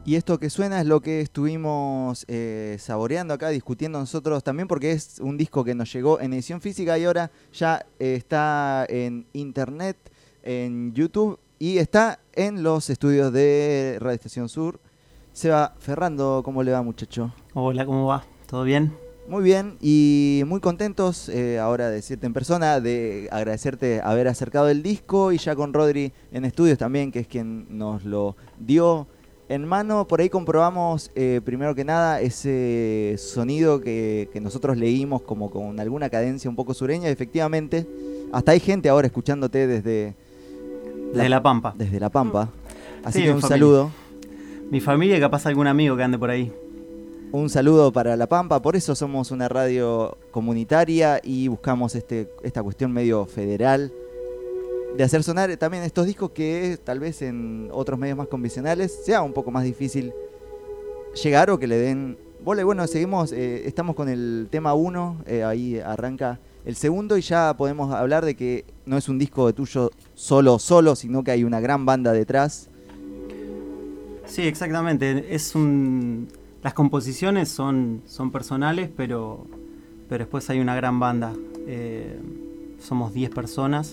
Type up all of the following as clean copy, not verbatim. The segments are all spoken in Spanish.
Y esto que suena es lo que estuvimos saboreando acá, discutiendo nosotros también, porque es un disco que nos llegó en edición física y ahora ya está en internet, en YouTube y está en los estudios de Radio Estación Sur. Seba Ferrando, ¿cómo le va, muchacho? Hola, ¿cómo va? ¿Todo bien? Muy bien y muy contentos ahora de decirte en persona, de agradecerte haber acercado el disco y ya con Rodri en estudios también, que es quien nos lo dio en mano. Por ahí comprobamos primero que nada ese sonido que nosotros leímos como con alguna cadencia un poco sureña. Efectivamente, hasta hay gente ahora escuchándote desde La Pampa. Desde La Pampa. Así Sí, que un saludo. Mi familia y capaz algún amigo que ande por ahí. Un saludo para La Pampa, por eso somos una radio comunitaria y buscamos esta cuestión medio federal de hacer sonar también estos discos que tal vez en otros medios más convencionales sea un poco más difícil llegar o que le den bola. Y bueno, seguimos, estamos con el tema 1, ahí arranca el segundo y ya podemos hablar de que no es un disco de tuyo solo, sino que hay una gran banda detrás. Sí, exactamente, las composiciones son personales, pero después hay una gran banda. Somos 10 personas,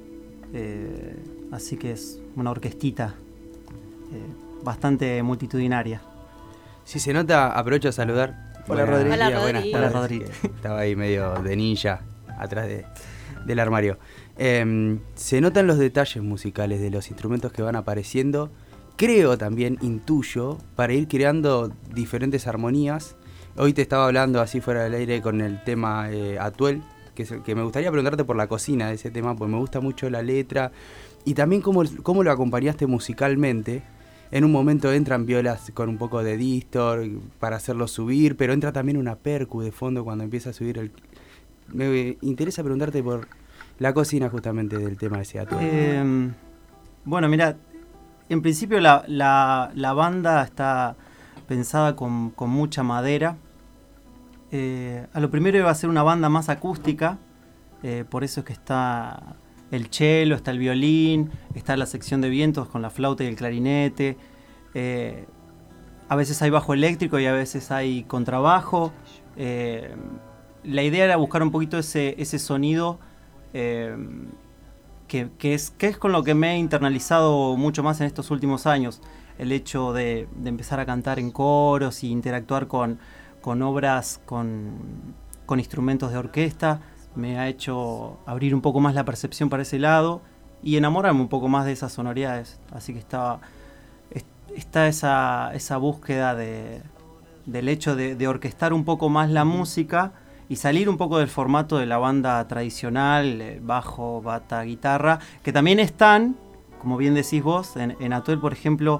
así que es una orquestita bastante multitudinaria. Si se nota, aprovecho a saludar. Hola, Rodri. Hola, Rodri. Buenas tardes. Hola, Rodri. Estaba ahí medio de ninja atrás del armario. Se notan los detalles musicales de los instrumentos que van apareciendo. Creo también, intuyo, para ir creando diferentes armonías. Hoy te estaba hablando así fuera del aire con el tema Atuel, que me gustaría preguntarte por la cocina de ese tema, porque me gusta mucho la letra. Y también cómo lo acompañaste musicalmente. En un momento entran violas con un poco de distor para hacerlo subir, pero entra también una percu de fondo cuando empieza a subir Me interesa preguntarte por la cocina justamente del tema de ese Atuel. Bueno, mira, en principio la banda está pensada con mucha madera. A lo primero iba a ser una banda más acústica, por eso es que está el cello, está el violín, está la sección de vientos con la flauta y el clarinete. A veces hay bajo eléctrico y a veces hay contrabajo. La idea era buscar un poquito ese sonido que es con lo que me he internalizado mucho más en estos últimos años. El hecho de empezar a cantar en coros y interactuar con obras, con instrumentos de orquesta, me ha hecho abrir un poco más la percepción para ese lado y enamorarme un poco más de esas sonoridades. Así que está esa búsqueda del hecho de orquestar un poco más la música y salir un poco del formato de la banda tradicional, bajo, bata, guitarra, que también están, como bien decís vos, en Atuel, por ejemplo,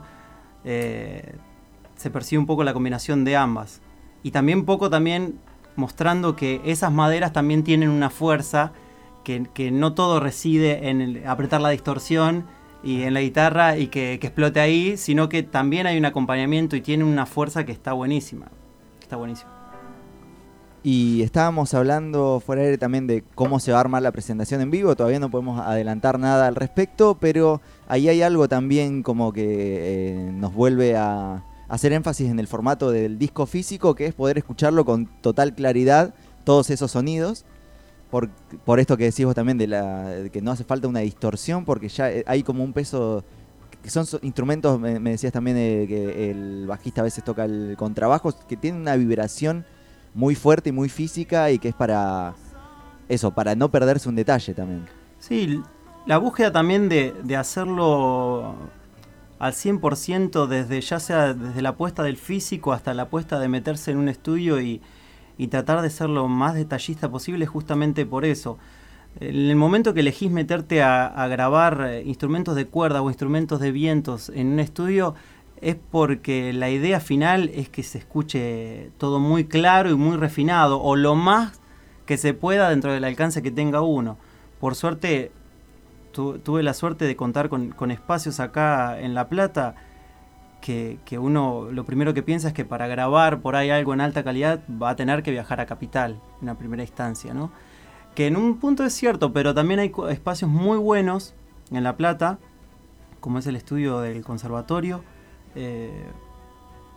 se percibe un poco la combinación de ambas. Y también un poco mostrando que esas maderas también tienen una fuerza, que no todo reside en apretar la distorsión y en la guitarra y que explote ahí, sino que también hay un acompañamiento y tiene una fuerza que está buenísima. Está buenísimo. Y estábamos hablando fuera de aire también de cómo se va a armar la presentación en vivo. Todavía no podemos adelantar nada al respecto, pero ahí hay algo también como que nos vuelve a hacer énfasis en el formato del disco físico, que es poder escucharlo con total claridad, todos esos sonidos. Por esto que decís vos también de que no hace falta una distorsión, porque ya hay como un peso, que son instrumentos, me decías también que el bajista a veces toca el contrabajo, que tiene una vibración muy fuerte y muy física y que es para no perderse un detalle también. Sí, la búsqueda también de hacerlo al 100%, ya sea desde la apuesta del físico hasta la apuesta de meterse en un estudio y tratar de ser lo más detallista posible, justamente por eso. En el momento que elegís meterte a grabar instrumentos de cuerda o instrumentos de vientos en un estudio, es porque la idea final es que se escuche todo muy claro y muy refinado, o lo más que se pueda dentro del alcance que tenga uno. Por suerte, tuve la suerte de contar con espacios acá en La Plata, que uno lo primero que piensa es que para grabar por ahí algo en alta calidad va a tener que viajar a Capital en una primera instancia, ¿no? Que en un punto es cierto, pero también hay espacios muy buenos en La Plata, como es el estudio del Conservatorio,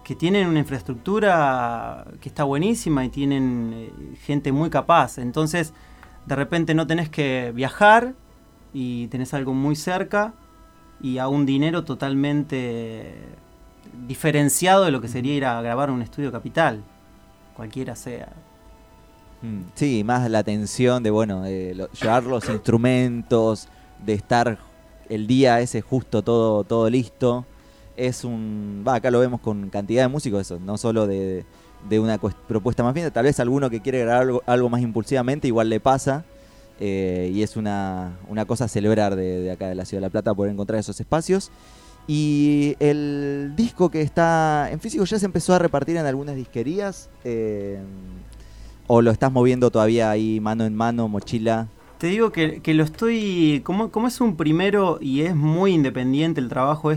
que tienen una infraestructura que está buenísima y tienen gente muy capaz. Entonces, de repente no tenés que viajar y tenés algo muy cerca y a un dinero totalmente diferenciado de lo que sería ir a grabar un estudio Capital, cualquiera sea. Sí, más la atención de, bueno, llevar los instrumentos, de estar el día ese justo todo listo. Acá lo vemos con cantidad de músicos, eso, no solo de una propuesta más bien, tal vez alguno que quiere grabar algo más impulsivamente, igual le pasa, y es una cosa a celebrar de acá de la Ciudad de La Plata, poder encontrar esos espacios. Y el disco que está en físico ya se empezó a repartir en algunas disquerías, o lo estás moviendo todavía ahí mano en mano, mochila. Te digo que lo estoy, como es un primero y es muy independiente el trabajo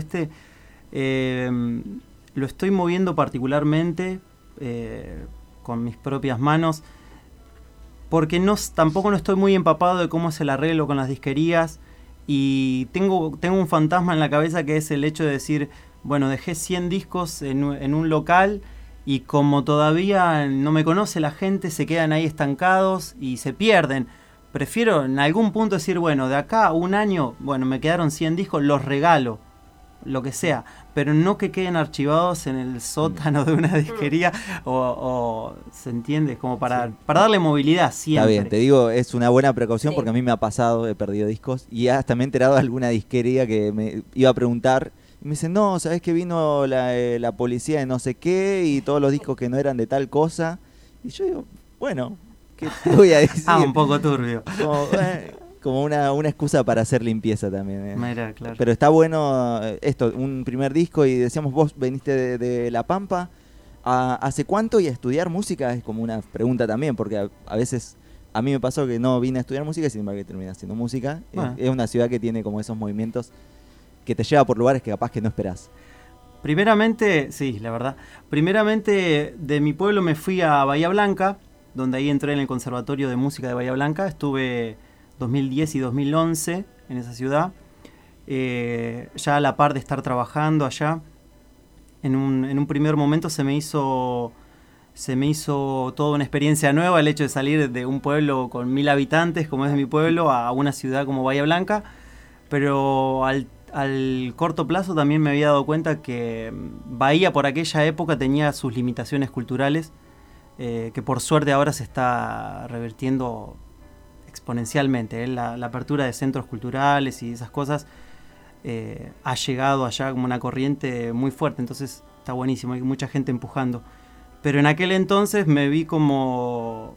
lo estoy moviendo particularmente con mis propias manos, porque tampoco no estoy muy empapado de cómo es el arreglo con las disquerías, y tengo un fantasma en la cabeza que es el hecho de decir, bueno, dejé 100 discos en un local y como todavía no me conoce la gente, se quedan ahí estancados y se pierden. Prefiero en algún punto decir, bueno, de acá a un año, bueno, me quedaron 100 discos, los regalo, lo que sea, pero no que queden archivados en el sótano de una disquería o ¿se entiende? Como para darle movilidad siempre. Está bien, te digo, es una buena precaución, Sí. porque a mí me ha pasado, he perdido discos y hasta me he enterado de alguna disquería que me iba a preguntar y me dicen, no, ¿sabés que vino la policía de no sé qué y todos los discos que no eran de tal cosa? Y yo digo, bueno, ¿qué te voy a decir? Un poco turbio. Como una excusa para hacer limpieza también. Mira, claro. Pero está bueno esto, un primer disco, y decíamos, vos veniste de La Pampa. ¿Hace cuánto? Y a estudiar música es como una pregunta también, porque a veces a mí me pasó que no vine a estudiar música y sin embargo que terminé haciendo música. Bueno. Es una ciudad que tiene como esos movimientos que te lleva por lugares que capaz que no esperás. Primeramente, sí, la verdad. Primeramente, de mi pueblo me fui a Bahía Blanca, donde ahí entré en el Conservatorio de Música de Bahía Blanca. Estuve 2010 y 2011 en esa ciudad. Ya a la par de estar trabajando allá, en un primer momento se me hizo toda una experiencia nueva el hecho de salir de un pueblo con 1000 habitantes, como es de mi pueblo, a una ciudad como Bahía Blanca. Pero al corto plazo también me había dado cuenta que Bahía por aquella época tenía sus limitaciones culturales, que por suerte ahora se está revirtiendo exponencialmente. La apertura de centros culturales y esas cosas ha llegado allá como una corriente muy fuerte, entonces está buenísimo, hay mucha gente empujando. Pero en aquel entonces me vi con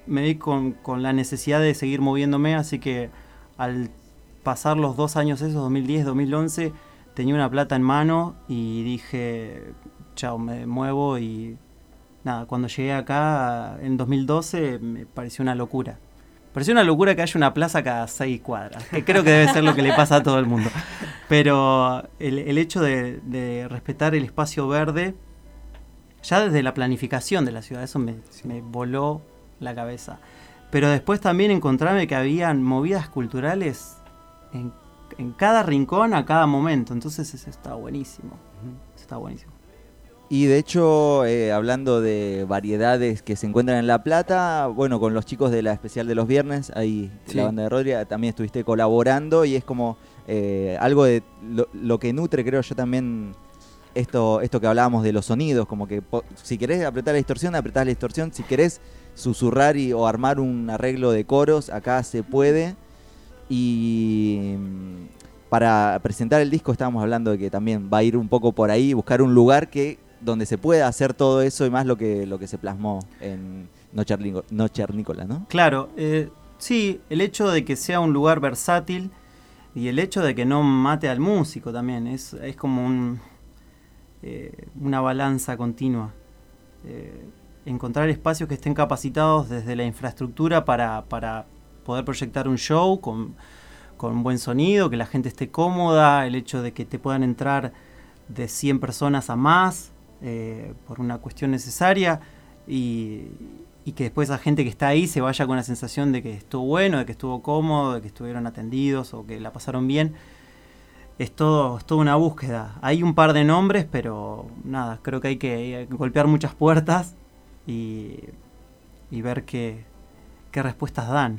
la necesidad de seguir moviéndome, así que al pasar los 2 años esos, 2010, 2011, tenía una plata en mano y dije, chao, me muevo. Y nada, cuando llegué acá en 2012 me pareció una locura. Pareció una locura que haya una plaza cada 6 cuadras, que creo que debe ser lo que le pasa a todo el mundo. Pero el hecho de respetar el espacio verde, ya desde la planificación de la ciudad, eso me voló la cabeza. Pero después también encontrarme que habían movidas culturales en cada rincón, a cada momento. Entonces eso está buenísimo. Eso está buenísimo. Y de hecho, hablando de variedades que se encuentran en La Plata, bueno, con los chicos de la especial de los viernes, ahí Sí. la banda de Rodri, también estuviste colaborando, y es como algo de lo que nutre, creo yo también, esto que hablábamos de los sonidos, como que si querés apretar la distorsión, apretás la distorsión, si querés susurrar o armar un arreglo de coros, acá se puede. Y para presentar el disco estábamos hablando de que también va a ir un poco por ahí, buscar un lugar donde se pueda hacer todo eso y más lo que se plasmó en Noche Arnícola, ¿no? Claro, sí, el hecho de que sea un lugar versátil y el hecho de que no mate al músico también, es como una balanza continua. Encontrar espacios que estén capacitados desde la infraestructura para poder proyectar un show con buen sonido, que la gente esté cómoda, el hecho de que te puedan entrar de 100 personas a más por una cuestión necesaria, y que después la gente que está ahí se vaya con la sensación de que estuvo bueno, de que estuvo cómodo, de que estuvieron atendidos o que la pasaron bien. es todo una búsqueda. Hay un par de nombres, pero nada, creo que hay que golpear muchas puertas y ver qué respuestas dan.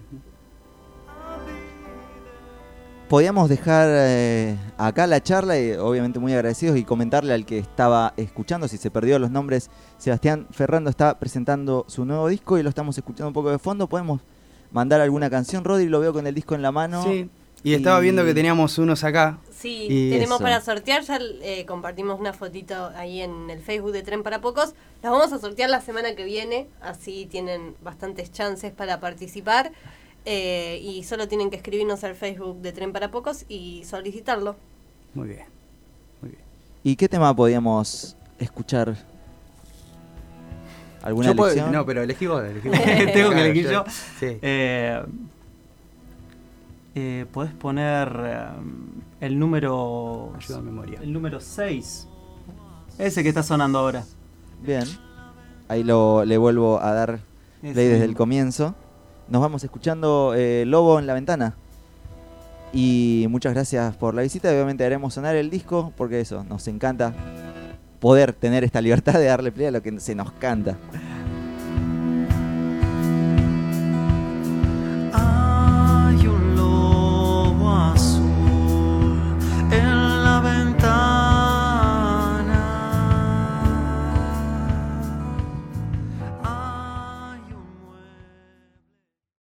Podíamos dejar acá la charla y obviamente muy agradecidos y comentarle al que estaba escuchando, si se perdió los nombres, Sebastián Ferrando está presentando su nuevo disco y lo estamos escuchando un poco de fondo. Podemos mandar alguna canción. Rodri, lo veo con el disco en la mano. Sí, y estaba viendo que teníamos unos acá. Sí, y tenemos eso. para sortear, ya compartimos una fotito ahí en el Facebook de Tren para Pocos. Las vamos a sortear la semana que viene, así tienen bastantes chances para participar. Y solo tienen que escribirnos al Facebook de Tren para Pocos y solicitarlo. Muy bien, muy bien. ¿Y qué tema podíamos escuchar? ¿Alguna elección? No, pero elegí vos. Tengo que elegir yo. Sí. Podés poner el número... Ayuda a memoria. El número 6. Ese que está sonando ahora. Bien. Ahí le vuelvo a dar Ese play desde el mismo. comienzo. Nos vamos escuchando Lobo en la Ventana. Y muchas gracias por la visita. Obviamente haremos sonar el disco porque eso, nos encanta poder tener esta libertad de darle play a lo que se nos canta.